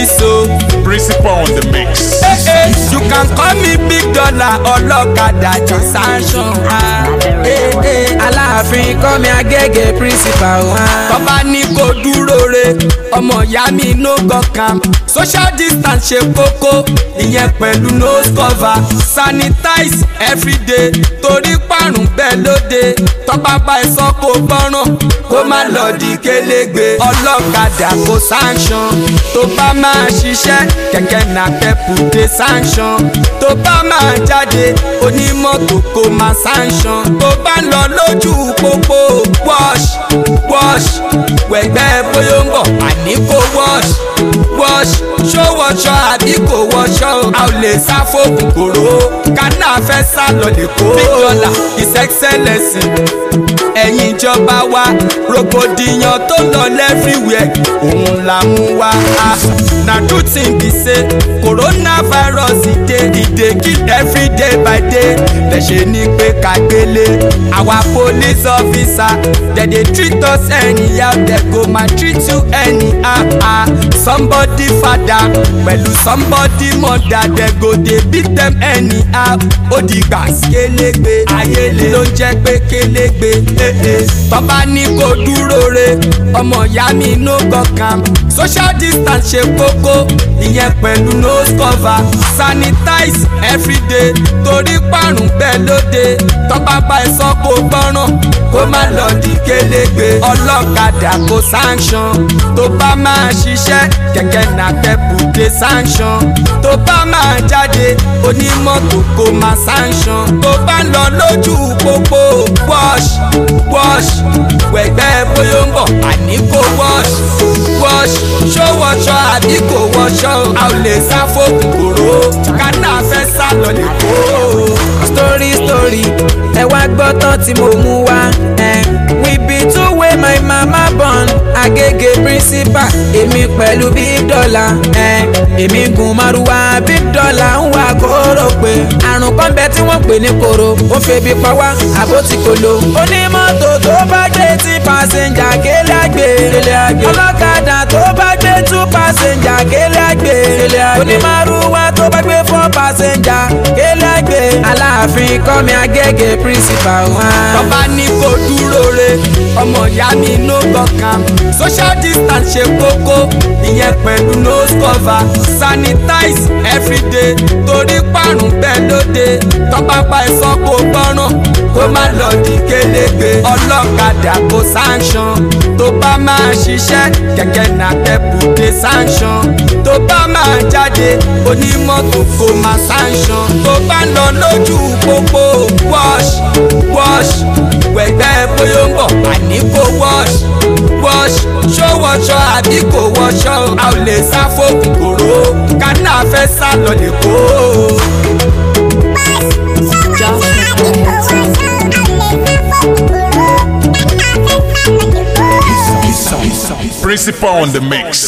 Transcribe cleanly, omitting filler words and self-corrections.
so. Principal on the mix. You can call me Big Dollar ọlọ́kadà jọ sanction. Aláàfin kọ́ mi Agége principal. Bàbá ní kò dúró re, ọmọ ìyá mi no go calm. Social distance ṣe kókó, ìyẹn pẹ̀lú nose cover. Sanitize everyday, torí parun bẹ́ẹ̀ lóde. Tọ́ba bá ẹ sọ kó gbọ́ràn, kó má lọ di kélégbé. Ọlọ́kadà kò sanction, tó bá máa ṣiṣẹ́ kẹ̀kẹ́ nà pẹ́pù dé sanction. Tó bá máa jáde onímọ́tò kò máa sanction. Tó bá ń lọ lójú pópó wash wẹ̀gbẹ́ bóyá ń bọ̀ àní kò wash ṣó wọṣọ àbí kò wọṣọ. A ò lè sá fóògùn kòró kánà fẹ́ sá lọ lè kó. Big Dollar His Excellency ẹ̀yin ìjọba wa rògbòdìyàn tó lọ lẹ́fíwẹ̀ òun là mú wa. Na true thing be say coronavirus e dey kill every day by day. Lẹ́ṣẹ̀ ní pé ká gbélé our police officer dem dey treat us anyhow, dem go maltreat you anyhow. Somebody father pẹ̀lú somebody mother dem go dey beat dem anyhow. Ó di gbàs kélégbé ayélé ló jẹ́ pé kélégbé. Bàbá ní kò dúró re, ọmọ ìyá mi no go calm. Social distance ṣe kókó, ìyẹn pẹ̀lú nose cover. Sanitize everyday, torí parun bẹ́ẹ̀ lóde. Tọ́ba bá ẹ sọ kó gbọ́ràn, kó má lọ di kélégbé. Ọlọ́kadà kò sanction, tó bá máa ṣiṣẹ́ kẹ̀kẹ́ nà pẹ́pù dé sanction. Tó bá máa jáde onímọ́tò kò máa sanction. Tó bá ń lọ lójú pópó wash wẹ̀gbẹ́ bóyá ń bọ̀ àní kò wash ṣó wọṣọ àbí kò wọṣọ. A ò lè sá fóògùn kòró kánà fẹ́ sá lọ lè kó. Story ẹ wá gbọ́ tán tí mo mú wá. We be two way my mama born Agége principal. Èmi pẹ̀lú Big Dollar. Èmi gun Márúwá Big Dollar ń wá kóró pé àrùn kan bẹ tí wọ́n pè ní koro. Ó febi pa wá àbó ti kò lo. Onímọ́tò tó bá gbé tí pàṣẹjà kélé àgbè. Ọlọ́kadà tó bá gbé 2 pàṣẹjà kélé àgbè. Onímárúwá tó bá gbé 4 pàṣẹjà kélé àgbè. Aláàfin kọ́ mi Agége principal. Bàbá ní kò dúró re, ọmọ ìyá mi no go calm. Social distance ṣe kókó, ìyẹn pẹ̀lú nose cover. Sanitize everyday, torí parun bẹ́ẹ̀ lóde. Tọ́ba bá ẹ sọ kó gbọ́ràn, kó má lọ di kélégbé. Ọlọ́kadà kò sanction, tó bá máa ṣiṣẹ́ kẹ̀kẹ́ nà pẹ́pù dé sanction. Tó bá máa jáde onímọ́tò kò máa sanction. Tó bá ń lọ lójú pópó wash wẹ̀gbẹ́ bóyá ń bọ̀ àní kò wash ṣó wọṣọ àbí kò wọṣọ. A ò lè sá fóògùn kòró kánà fẹ́ sá lọ lè kó. Principal on the mix.